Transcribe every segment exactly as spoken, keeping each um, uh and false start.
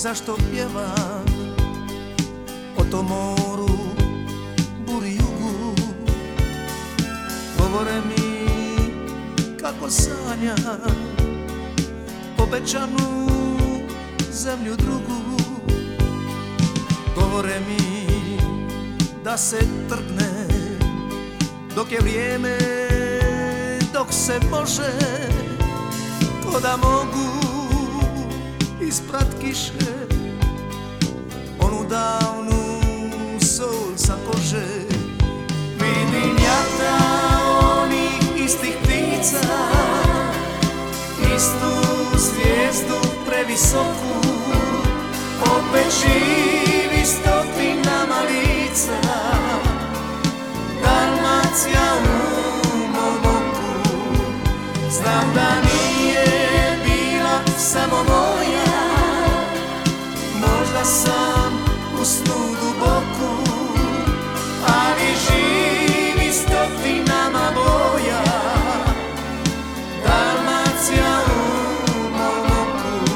zašto pjevam o tom moru, buri, jugu. Govore mi kako sanjam obećanu zemlju drugu. Govore mi da se trgne dok je vrijeme, dok se može, ko da mogu isprat kiše onu davnu sol sa kože. Vidim jata onih istih ptica, istu zvijezdu previsoku, opet živi stotinama lica. Dalmacija u mom oku, znam da nije bila samo moja, možda sam u snu duboku, ali živi stotinama boja. Dalmacija u mom oku.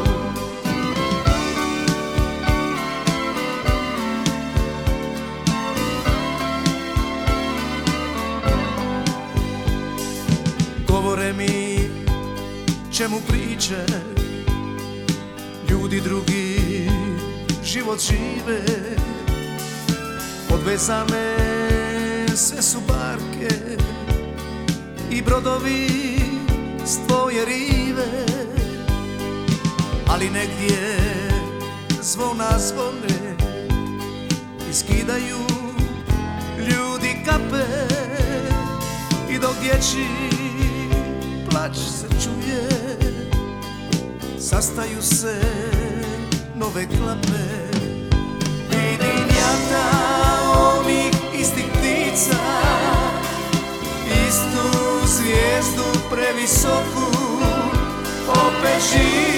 Govore mi čemu priče, ljudi drugi život žive, odvezane sve su barke i brodovi s tvoje rive, ali negdje zvona zvone i skidaju ljudi kape, i dok dječji plać se čuje, sastaju se nove klape. Vidim jata ovih istih ptica, istu zvijezdu previsoku, opet živi